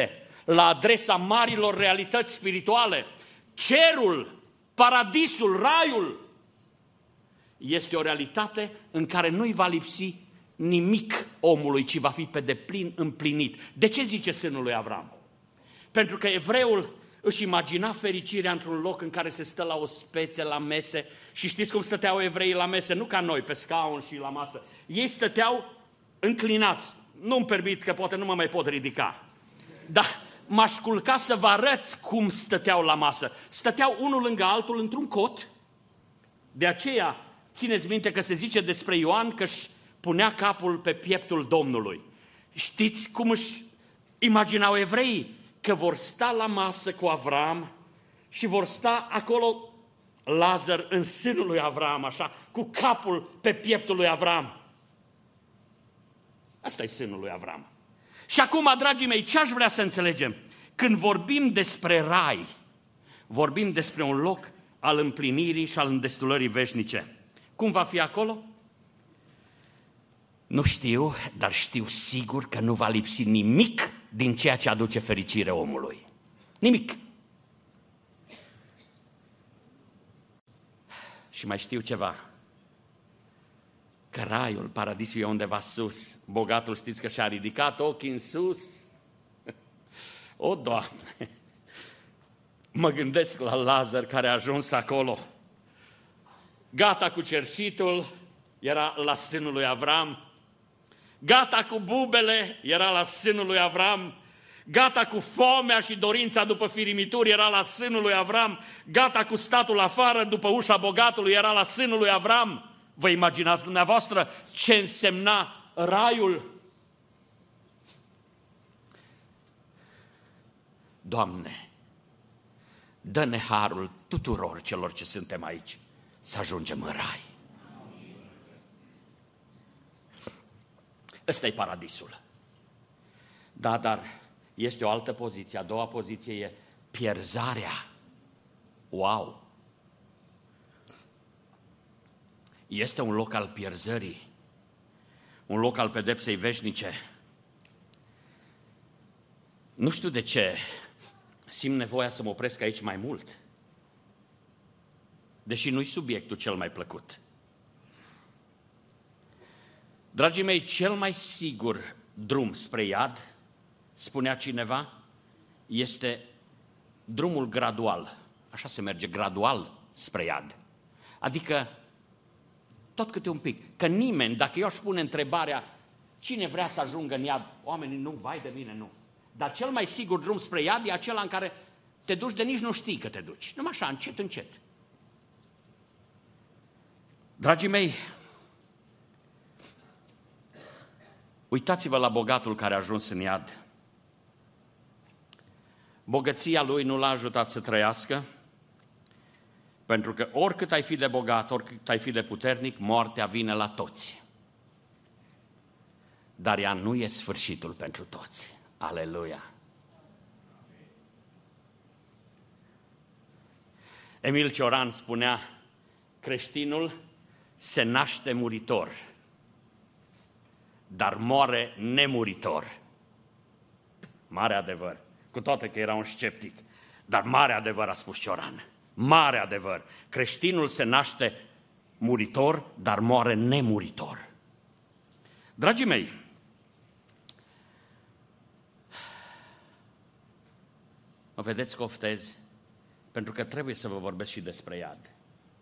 la adresa marilor realități spirituale. Cerul, paradisul, raiul este o realitate în care nu-i va lipsi nimic omului, ci va fi pe deplin împlinit. De ce zice sânul lui Avram? Pentru că evreul își imagina fericirea într-un loc în care se stă la o spețe, la mese. Și știți cum stăteau evreii la mese? Nu ca noi, pe scaun și la masă. Ei stăteau înclinați. Nu-mi permit că poate nu mă mai pot ridica. Dar m-aș culca să vă arăt cum stăteau la masă. Stăteau unul lângă altul într-un cot. De aceea, țineți minte că se zice despre Ioan că își punea capul pe pieptul Domnului. Știți cum își imaginau evreii? Că vor sta la masă cu Avram și vor sta acolo Lazar în sânul lui Avram, așa, cu capul pe pieptul lui Avram. Asta e sânul lui Avram. Și acum, dragii mei, ce aș vrea să înțelegem? Când vorbim despre rai, vorbim despre un loc al împlinirii și al îndestulării veșnice. Cum va fi acolo? Nu știu, dar știu sigur că nu va lipsi nimic din ceea ce aduce fericire omului. Nimic. Și mai știu ceva. Că raiul, paradisul e undeva sus. Bogatul știți că și-a ridicat ochii în sus. O, Doamne! Mă gândesc la Lazar care a ajuns acolo. Gata cu cerșitul, era la sânul lui Avram. Gata cu bubele, era la sânul lui Avram. Gata cu foamea și dorința după firimituri, era la sânul lui Avram. Gata cu statul afară, după ușa bogatului, era la sânul lui Avram. Vă imaginați dumneavoastră ce însemna raiul? Doamne, dă-ne harul tuturor celor ce suntem aici să ajungem în rai. Ăsta e paradisul. Da, dar este o altă poziție. A doua poziție e pierzarea. Wow! Este un loc al pierzării, un loc al pedepsei veșnice. Nu știu de ce simt nevoia să mă opresc aici mai mult, deși nu-i subiectul cel mai plăcut. Dragii mei, cel mai sigur drum spre iad, spunea cineva, este drumul gradual. Așa se merge, gradual spre iad. Adică tot câte un pic. Că nimeni, dacă eu aș pune întrebarea cine vrea să ajungă în iad, oamenii nu, vai de mine, nu. Dar cel mai sigur drum spre iad e acela în care te duci de nici nu știi că te duci. Numai așa, încet, încet. Dragii mei, uitați-vă la bogatul care a ajuns în iad. Bogăția lui nu l-a ajutat să trăiască, pentru că oricât ai fi de bogat, oricât ai fi de puternic, moartea vine la toți. Dar ea nu e sfârșitul pentru toți. Aleluia! Emil Cioran spunea, creștinul se naște muritor, dar moare nemuritor. Mare adevăr, cu toate că era un sceptic, dar mare adevăr a spus Cioran. Mare adevăr. Creștinul se naște muritor, dar moare nemuritor. Dragii mei, mă vedeți că oftez? Pentru că trebuie să vă vorbesc și despre iad.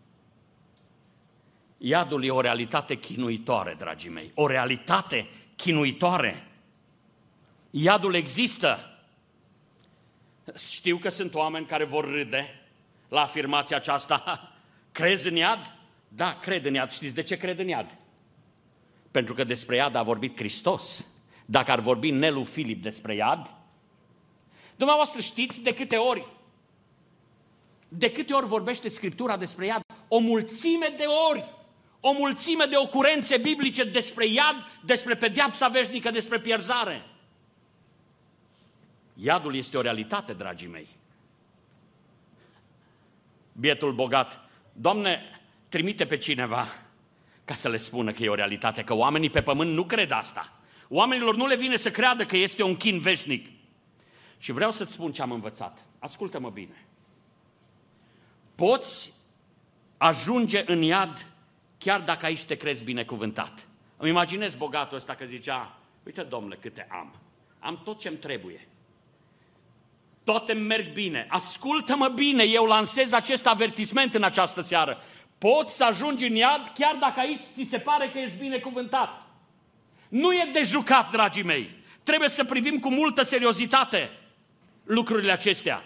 Iadul e o realitate chinuitoare, dragii mei. O realitate chinuitoare. Iadul există. Știu că sunt oameni care vor râde la afirmația aceasta. Crezi în iad? Da, cred în iad. Știți de ce cred în iad? Pentru că despre iad a vorbit Hristos. Dacă ar vorbi Nelu Filip despre iad, dumneavoastră știți de câte ori, de câte ori vorbește Scriptura despre iad? O mulțime de ori, o mulțime de ocurențe biblice despre iad, despre pedeapsa veșnică, despre pierzare. Iadul este o realitate, dragii mei. Bietul bogat, Doamne, trimite pe cineva ca să le spună că e o realitate, că oamenii pe pământ nu cred asta. Oamenilor nu le vine să creadă că este un chin veșnic. Și vreau să-ți spun ce am învățat. Ascultă-mă bine. Poți ajunge în iad chiar dacă aici te crezi binecuvântat. Îmi imaginez bogatul ăsta că zicea, uite domnule câte am, am tot ce-mi trebuie. Toate merg bine. Ascultă-mă bine, eu lansez acest avertisment în această seară. Poți să ajungi în iad chiar dacă aici ți se pare că ești binecuvântat. Nu e de jucat, dragii mei. Trebuie să privim cu multă seriozitate lucrurile acestea.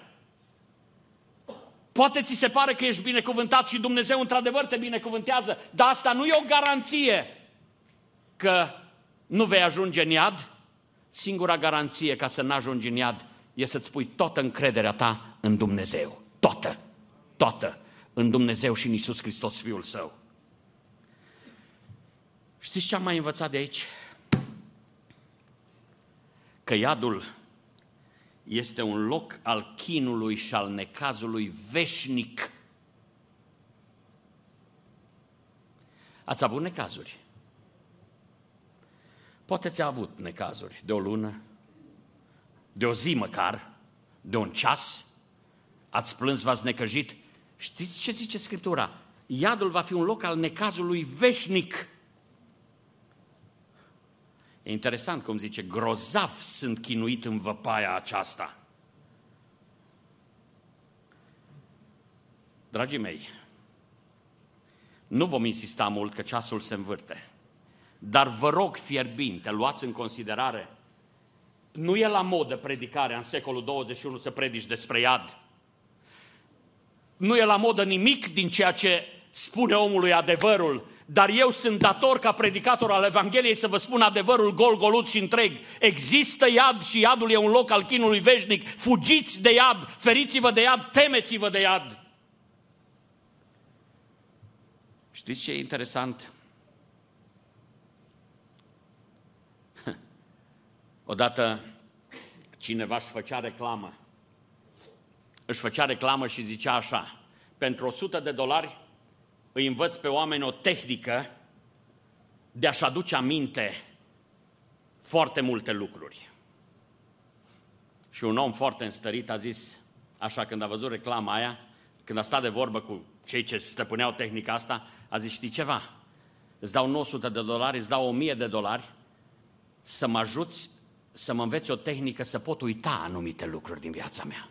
Poate ți se pare că ești binecuvântat și Dumnezeu într-adevăr te binecuvântează, dar asta nu e o garanție că nu vei ajunge în iad. Singura garanție ca să n-ajungi în iad e să-ți pui toată încrederea ta în Dumnezeu. Toată, toată în Dumnezeu și în Iisus Hristos, Fiul Său. Știți ce am mai învățat de aici? Că iadul este un loc al chinului și al necazului veșnic. Ați avut necazuri? Poate ți-a avut necazuri de o lună, de o zi măcar, de un ceas, ați plâns, v-ați necăjit. Știți ce zice Scriptura? Iadul va fi un loc al necazului veșnic. E interesant cum zice, grozav sunt chinuit în văpaia aceasta. Dragii mei, nu vom insista mult că ceasul se învârte, dar vă rog fierbinte, luați în considerare, nu e la modă predicarea în secolul douăzeci și unu să predici despre iad. Nu e la modă nimic din ceea ce spune omului adevărul, dar eu sunt dator ca predicator al Evangheliei să vă spun adevărul gol, golut și întreg. Există iad și iadul e un loc al chinului veșnic. Fugiți de iad, feriți-vă de iad, temeți-vă de iad. Știți ce e interesant? Odată cineva își făcea reclamă. Își făcea reclamă și zicea așa, pentru o sută de dolari îi învăț pe oameni o tehnică de a-și aduce aminte foarte multe lucruri. Și un om foarte înstărit a zis, așa când a văzut reclama aia, când a stat de vorbă cu cei ce stăpâneau tehnica asta, a zis, știi ceva? Îți dau nouă sute de dolari, îți dau o mie de dolari să mă ajuți să mă înveți o tehnică să pot uita anumite lucruri din viața mea.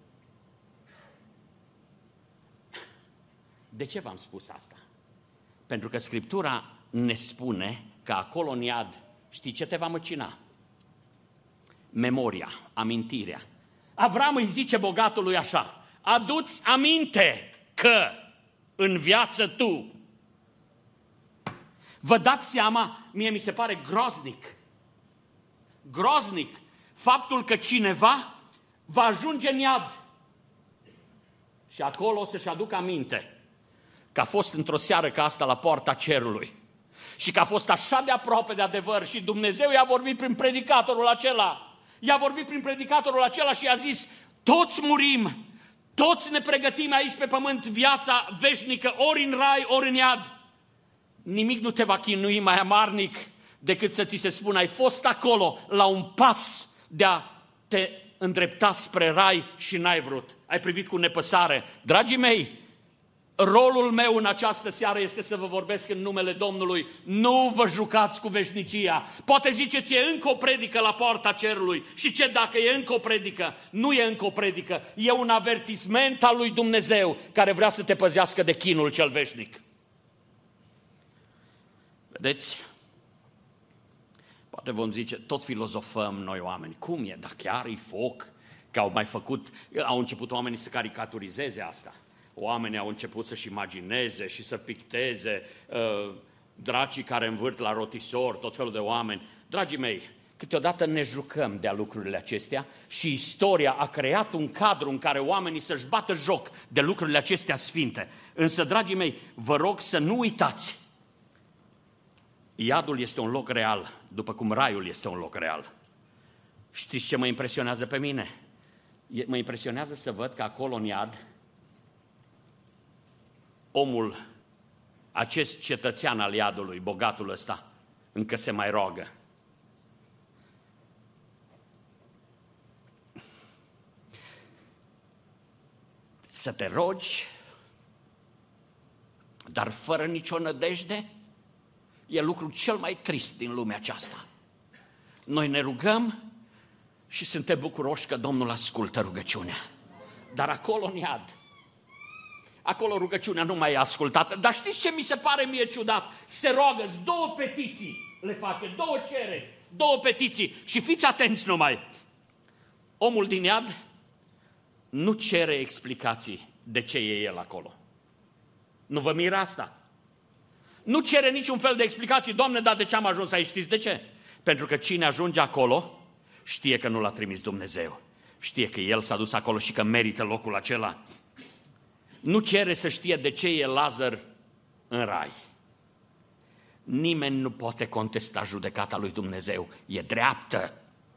De ce v-am spus asta? Pentru că Scriptura ne spune că acolo în iad, știi ce te va măcina? Memoria, amintirea. Avram îi zice bogatului așa, adu-ți aminte că în viață tu. Vă dați seama, mie mi se pare groaznic, groznic faptul că cineva va ajunge în iad și acolo o să-și aducă aminte că a fost într-o seară ca asta la poarta cerului și că a fost așa de aproape de adevăr și Dumnezeu i-a vorbit prin predicatorul acela, i-a vorbit prin predicatorul acela și i-a zis, toți murim, toți ne pregătim aici pe pământ viața veșnică, ori în rai, ori în iad. Nimic nu te va chinui mai amarnic decât să ți se spună, ai fost acolo la un pas de a te îndrepta spre rai și n-ai vrut. Ai privit cu nepăsare. Dragii mei, rolul meu în această seară este să vă vorbesc în numele Domnului. Nu vă jucați cu veșnicia. Poate ziceți, e încă o predică la poarta cerului. Și ce dacă e încă o predică? Nu e încă o predică. E un avertisment al lui Dumnezeu care vrea să te păzească de chinul cel veșnic. Vedeți? Poate vom zice, tot filozofăm noi oameni. Cum e? Dar chiar e foc? Că au mai făcut, au început oamenii să caricaturizeze asta. Oamenii au început să-și imagineze și să picteze uh, dracii care învârt la rotisor, tot felul de oameni. Dragii mei, câteodată ne jucăm de-a lucrurile acestea și istoria a creat un cadru în care oamenii să-și bată joc de lucrurile acestea sfinte. Însă, dragii mei, vă rog să nu uitați, iadul este un loc real, după cum raiul este un loc real. Știți ce mă impresionează pe mine? Mă impresionează să văd că acolo în iad, omul, acest cetățean al iadului, bogatul ăsta, încă se mai roagă. să te rogi, dar fără nicio nădejde, e lucrul cel mai trist din lumea aceasta. Noi ne rugăm și suntem bucuroși că Domnul ascultă rugăciunea. Dar acolo în iad, acolo rugăciunea nu mai e ascultată. Dar știți ce mi se pare mie ciudat? Se roagă, două petiții le face, două cereri, două petiții. Și fiți atenți numai, omul din iad nu cere explicații de ce e el acolo. Nu vă miră asta? Nu cere niciun fel de explicații. Doamne, dar de ce am ajuns aici? Știți de ce? Pentru că cine ajunge acolo știe că nu l-a trimis Dumnezeu. Știe că el s-a dus acolo și că merită locul acela. Nu cere să știe de ce e Lazar în rai. Nimeni nu poate contesta judecata lui Dumnezeu. E dreaptă.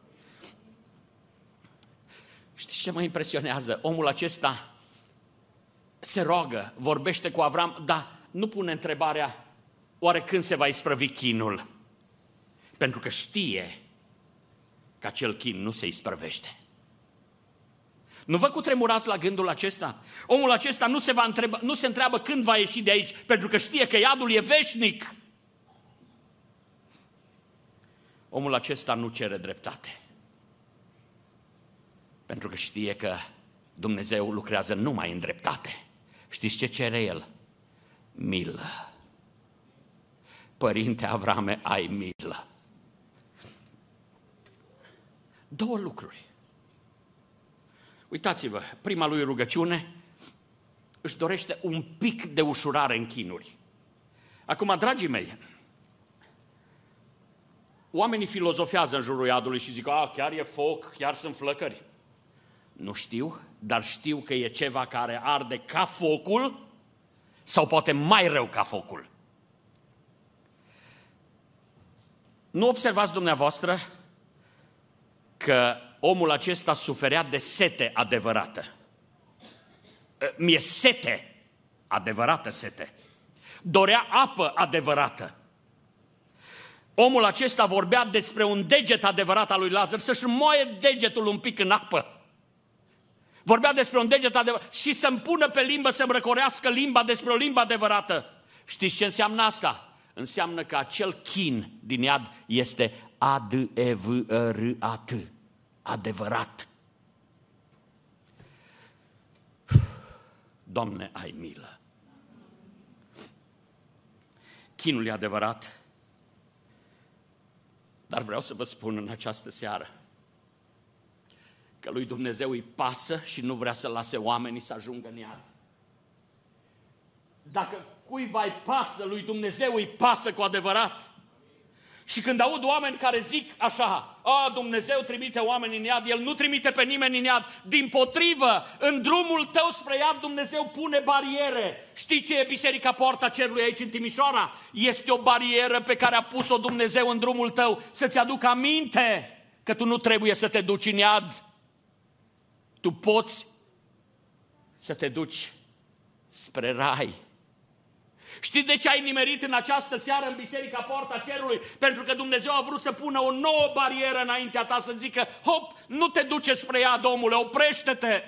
Știți ce mă impresionează? Omul acesta se roagă, vorbește cu Avram, dar nu pune întrebarea oare când se va isprăvi chinul? Pentru că știe că acel chin nu se isprăvește. Nu vă cutremurați la gândul acesta? Omul acesta nu se, va întreba, nu se întreabă când va ieși de aici, pentru că știe că iadul e veșnic. Omul acesta nu cere dreptate, pentru că știe că Dumnezeu lucrează numai în dreptate. Știți ce cere el? Milă. Părinte Avrame, ai milă. Două lucruri. Uitați-vă, prima lui rugăciune își dorește un pic de ușurare în chinuri. Acum, dragii mei, oamenii filozofează în jurul iadului și zic, a, chiar e foc, chiar sunt flăcări. Nu știu, dar știu că e ceva care arde ca focul sau poate mai rău ca focul. Nu observați dumneavoastră că omul acesta suferea de sete adevărată. Mi-e sete, adevărată sete. Dorea apă adevărată. Omul acesta vorbea despre un deget adevărat al lui Lazar, să-și moaie degetul un pic în apă. Vorbea despre un deget adevărat și să-mi pună pe limbă, să-mi răcorească limba despre o limbă adevărată. Știți ce înseamnă asta? Înseamnă că acel chin din iad este adevărat, adevărat. Doamne, ai milă. Chinul e adevărat, dar vreau să vă spun în această seară că lui Dumnezeu îi pasă și nu vrea să lase oamenii să ajungă în iad. Dacă cuiva îi pasă, lui Dumnezeu îi pasă cu adevărat. Și când aud oameni care zic așa, a, Dumnezeu trimite oameni în iad, El nu trimite pe nimeni în iad. Dimpotrivă, în drumul tău spre iad Dumnezeu pune bariere. Știi ce e Biserica Poarta Cerului aici în Timișoara? Este o barieră pe care a pus-o Dumnezeu în drumul tău să-ți aducă aminte că tu nu trebuie să te duci în iad. Tu poți să te duci spre rai. Știi de ce ai nimerit în această seară în Biserica Poarta Cerului? Pentru că Dumnezeu a vrut să pună o nouă barieră înaintea ta, să zică, hop, nu te duce spre iad, omule, oprește-te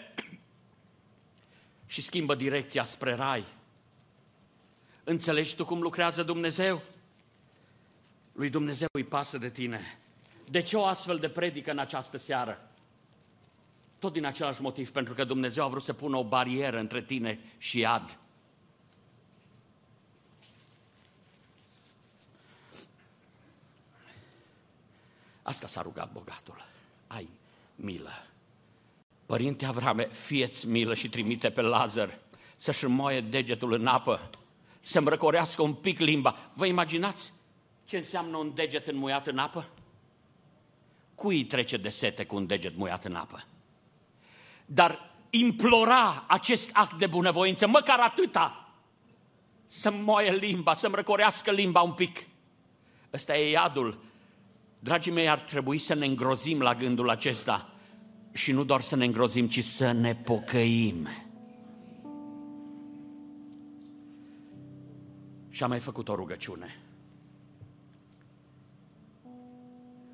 și schimbă direcția spre rai. Înțelegi tu cum lucrează Dumnezeu? Lui Dumnezeu îi pasă de tine. De ce o astfel de predică în această seară? Tot din același motiv, pentru că Dumnezeu a vrut să pună o barieră între tine și iad. Asta s-a rugat bogatul. Ai milă. Părinte Avrame, fie-ți milă și trimite pe Lazar să-și înmoaie degetul în apă, să-mi răcorească un pic limba. Vă imaginați ce înseamnă un deget înmuiat în apă? Cui îi trece de sete cu un deget muiat în apă? Dar implora acest act de bunăvoință, măcar atâta, să-mi moaie limba, să-mi răcorească limba un pic. Ăsta e iadul. Dragii mei, ar trebui să ne îngrozim la gândul acesta și nu doar să ne îngrozim, ci să ne pocăim. Și am mai făcut o rugăciune.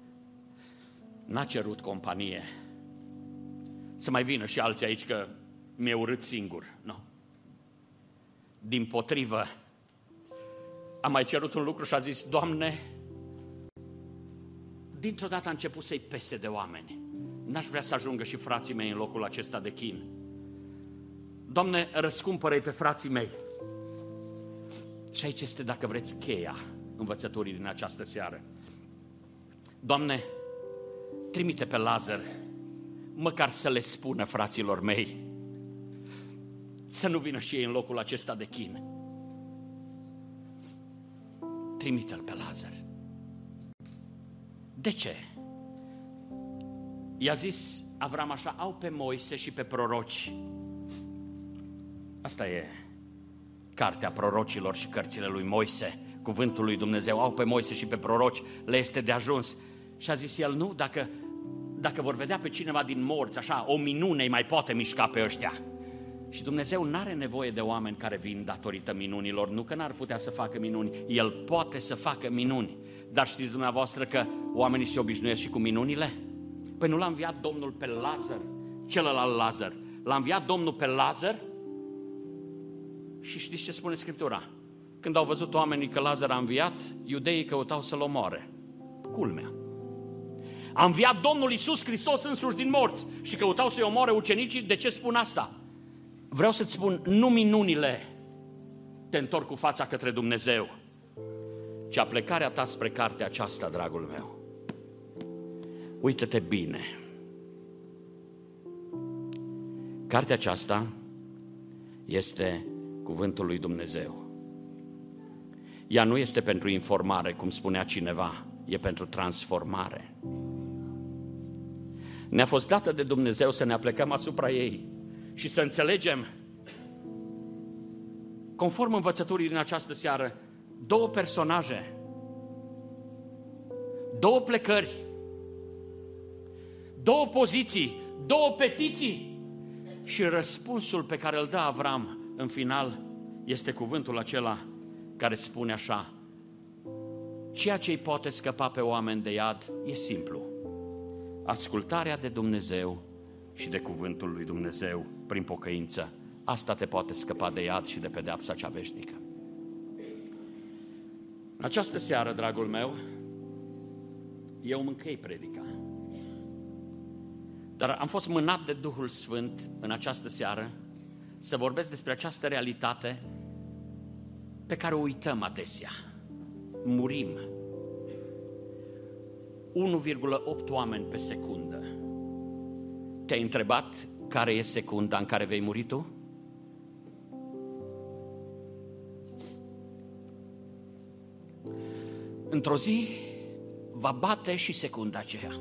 N-a cerut companie să mai vină și alții aici, că mi-e urât singur. Nu. Dimpotrivă, am mai cerut un lucru și a zis, Doamne, dintr-o dată a început să-i pese de oameni. N-aș vrea să ajungă și frații mei în locul acesta de chin. Doamne, răscumpără-i pe frații mei. Și aici este, dacă vreți, cheia învățăturii din această seară. Doamne, trimite pe Lazar, măcar să le spună fraților mei, să nu vină și ei în locul acesta de chin. Trimite-l pe Lazar. De ce? I-a zis Avram așa, au pe Moise și pe proroci. Asta e cartea prorocilor și cărțile lui Moise, cuvântul lui Dumnezeu, au pe Moise și pe proroci, le este de ajuns. Și a zis el, nu, dacă, dacă vor vedea pe cineva din morți, așa, o minune îi mai poate mișca pe ăștia. Și Dumnezeu n-are nevoie de oameni care vin datorită minunilor, nu că n-ar putea să facă minuni, El poate să facă minuni. Dar știți dumneavoastră că oamenii se obișnuiesc și cu minunile? Păi nu l-a înviat Domnul pe Lazar, celălalt Lazar, l-a înviat Domnul pe Lazar și știți ce spune Scriptura? Când au văzut oamenii că Lazar a înviat, iudeii căutau să-l omoare. Culmea. A înviat Domnul Iisus Hristos însuși din morți și căutau să-i omoare ucenicii. De ce spun asta? Vreau să-ți spun, nu minunile te întorc cu fața către Dumnezeu, ci aplecarea ta spre cartea aceasta, dragul meu. Uită-te bine. Cartea aceasta este cuvântul lui Dumnezeu. Ea nu este pentru informare, cum spunea cineva, e pentru transformare. Ne-a fost dată de Dumnezeu să ne aplecăm asupra ei și să înțelegem, conform învățăturii din această seară, două personaje, două plecări, două poziții, două petiții și răspunsul pe care îl dă Avram în final este cuvântul acela care spune așa: ceea ce îi poate scăpa pe oameni de iad e simplu, ascultarea de Dumnezeu și de cuvântul lui Dumnezeu prin pocăință. Asta te poate scăpa de iad și de pedeapsa cea veșnică. În această seară, dragul meu, eu îmi închei predica. Dar am fost mânat de Duhul Sfânt în această seară să vorbesc despre această realitate pe care o uităm adesea. Murim. unu virgulă opt oameni pe secundă. Te-ai întrebat care e secunda în care vei muri tu? Într-o zi va bate și secunda aceea.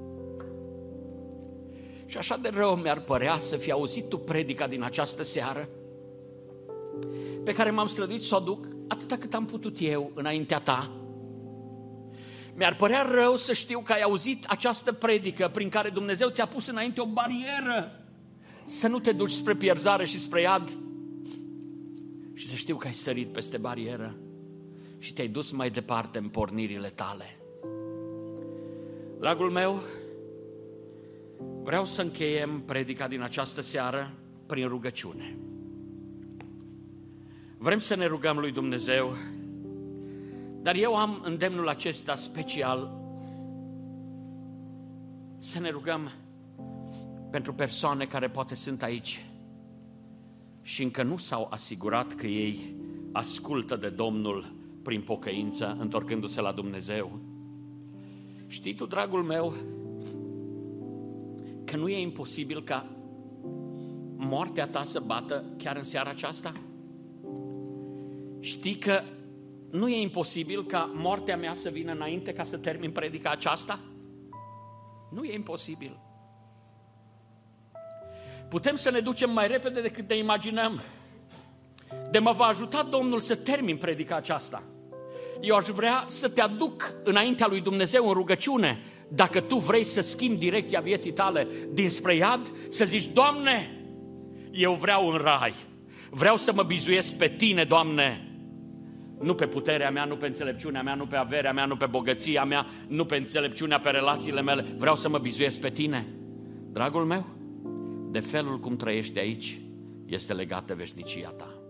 Și așa de rău mi-ar părea să fi auzit tu predica din această seară, pe care m-am străduit să o duc atâta cât am putut eu înaintea ta. Mi-ar părea rău să știu că ai auzit această predică prin care Dumnezeu ți-a pus înainte o barieră să nu te duci spre pierzare și spre iad, și să știu că ai sărit peste barieră și te-ai dus mai departe în pornirile tale. Dragul meu, vreau să încheiem predica din această seară prin rugăciune. Vrem să ne rugăm lui Dumnezeu, dar eu am îndemnul acesta special să ne rugăm pentru persoane care poate sunt aici și încă nu s-au asigurat că ei ascultă de Domnul prin pocăință, întorcându-se la Dumnezeu. Știi tu, dragul meu, că nu e imposibil ca moartea ta să bată chiar în seara aceasta? Știi că nu e imposibil ca moartea mea să vină înainte ca să termin predica aceasta? Nu e imposibil. Putem să ne ducem mai repede decât ne imaginăm. De mă va ajuta Domnul să termin predica aceasta. Eu aș vrea să te aduc înaintea lui Dumnezeu în rugăciune, dacă tu vrei să schimbi direcția vieții tale dinspre iad, să zici: Doamne, eu vreau în rai, vreau să mă bizuiesc pe Tine, Doamne, nu pe puterea mea, nu pe înțelepciunea mea, nu pe averea mea, nu pe bogăția mea, nu pe înțelepciunea, pe relațiile mele, vreau să mă bizuiesc pe Tine. Dragul meu, de felul cum trăiești aici este legată veșnicia ta.